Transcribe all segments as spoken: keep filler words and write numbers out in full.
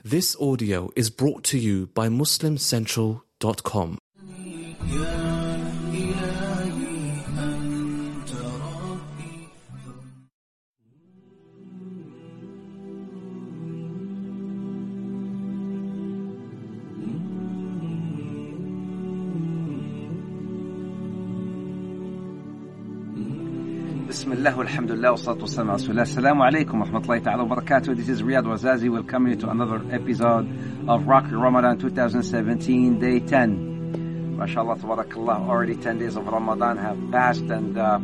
This audio is brought to you by Muslim Central dot com. Bismillah, alhamdulillah, wa salatu wassalam ala rasulillah. Assalamu alaikum wa rahmatullahi ta'ala wa barakatuh. This is Riyadh Wazazi welcoming you to another episode of Rocky Ramadan twenty seventeen, day ten. MashaAllah, tabarakallah, already ten days of Ramadan have passed, and uh,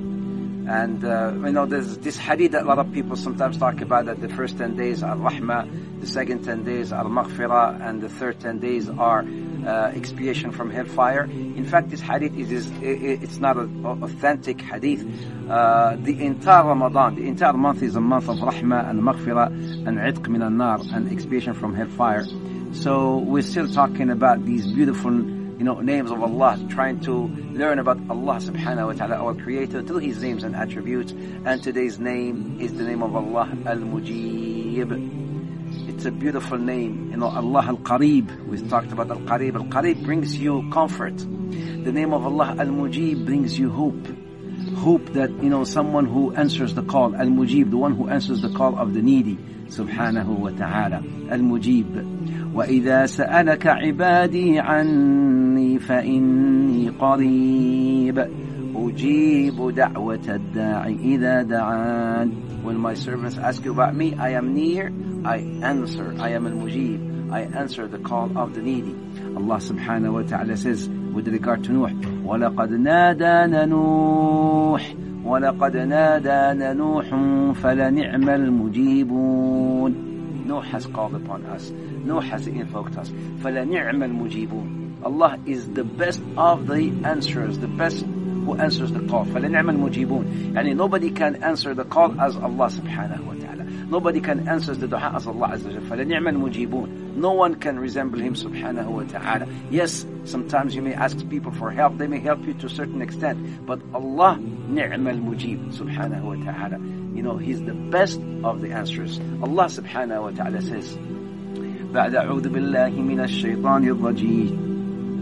and uh, you know, there's this hadith that a lot of people sometimes talk about, that the first ten days are Rahmah, the second ten days are Maghfirah, and the third ten days are Uh, expiation from hellfire. In fact, this hadith is, is it's not an authentic hadith. Uh, the entire Ramadan, the entire month is a month of rahmah and maghfirah and itq min an-nar and expiation from hellfire. So we're still talking about these beautiful, you know, names of Allah, trying to learn about Allah subhanahu wa ta'ala, our creator, through his names and attributes. And today's name is the name of Allah, Al-Mujib. It's a beautiful name, you know, Allah Al-Qareeb. We talked about Al-Qareeb. Al-Qareeb brings you comfort. The name of Allah Al-Mujib brings you hope. Hope that, you know, someone who answers the call. Al-Mujib, the one who answers the call of the needy. Subhanahu wa ta'ala. Al-Mujib. وَإِذَا سَأَلَكَ عِبَادِي عَنِّي فَإِنِّي قَرِيبٌ أُجِيبُ دَعْوَةَ الدَّاعِ إِذَا دَعَانِ. When my servants ask you about me, I am near, I answer. I am al-Mujib. I answer the call of the needy. Allah subhanahu wa ta'ala says with regard to Nuh, وَلَقَدْ نَادَانَ نُوحٌ وَلَقَدْ نَادَانَ نُوحٌ فَلَنِعْمَ الْمُجِيبُونَ. Nuh has called upon us. Nuh has invoked us. فَلَنِعْمَ الْمُجِيبُونَ. Allah is the best of the answers, the best who answers the call. فَلَنِعْمَ الْمُجِيبُونَ. Yani nobody can answer the call as Allah subhanahu wa ta'ala. Nobody can answer the dua as Allah Azza wa Jalla. فَلَنِعْمَ الْمُجِيبُونَ. No one can resemble him subhanahu wa ta'ala. Yes, sometimes you may ask people for help. They may help you to a certain extent. But Allah, ni'ma al-mujib subhanahu wa ta'ala. You know, he's the best of the answers. Allah subhanahu wa ta'ala says, بعد أعوذ بالله من الشيطان الرجيم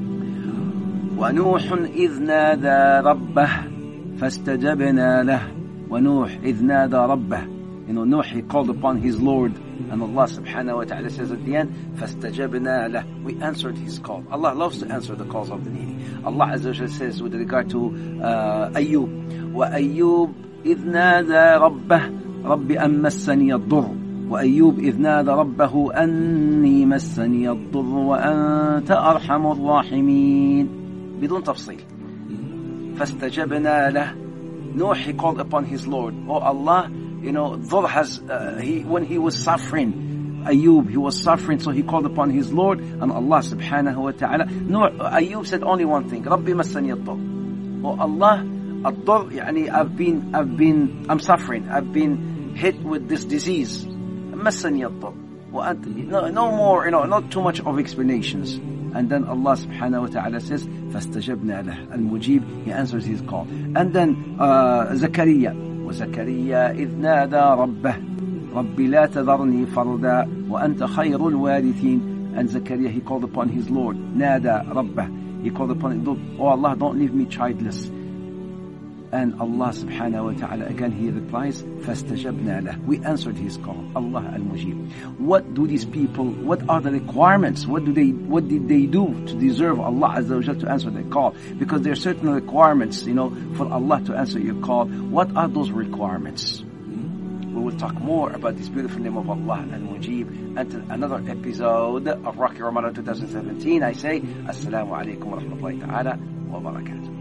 ونوح إذ نادى ربه فاستجبنا له. ونوح إذ نادى ربه. You know, Nuh, he called upon his Lord, and Allah subhanahu wa ta'ala says at the end, فَاسْتَجَبْنَا لَهُ. We answered his call. Allah loves to answer the calls of the needy. Allah Azza wa Jalla says with regard to uh, Ayyub, وَأَيُّوبْ إِذْ نَادَى رَبَّهُ رَبِّ أَن مَسَّنِيَ الضُّرُّ وَأَيُّوبْ إِذْ نَادَى رَبَّهُ أَنِّي مَسَّنِيَ الضُّرُّ وَأَنْتَ أَرْحَمُ الراحمين. بدون تفصيل. فَاسْتَجَبْنَا لَهُ. Nuh, he called upon his Lord. Oh Allah, you know, Dhur has, uh, he, when he was suffering, Ayyub, he was suffering, so he called upon his Lord, and Allah subhanahu wa ta'ala. No, Ayyub said only one thing, Rabbi massani ad-dur. Oh Allah, ad-dur, yani I've been, I've been, I'm suffering, I've been hit with this disease. Massani ad-dur. No, no more, you know, not too much of explanations. And then Allah subhanahu wa ta'ala says, فَاسْتَجَبْنَا لَهُ. Al-Mujib, he answers his call. And then uh, Zakaria, وَزَكَرِيَّا إِذْ نَادَى رَبَّهُ رَبِّ لَا تَذَرْنِي فَرْدًا وَأَنْتَ خَيْرُ الْوَارِثِينَ. And Zakaria, he called upon his Lord. نَادَى رَبَّهُ. He called upon his Lord. Oh Allah, don't leave me childless. And Allah subhanahu wa ta'ala, again he replies, فَاسْتَجَبْنَا لَهُ. We answered his call. Allah al-Mujib. What do these people, what are the requirements? What do they, what did they do to deserve Allah Azza wa Jalla to answer their call? Because there are certain requirements, you know, for Allah to answer your call. What are those requirements? We will talk more about this beautiful name of Allah al-Mujib until another episode of Rocky Ramadan twenty seventeen. I say, Assalamu alaikum wa rahmatullahi ta'ala wa barakatuh.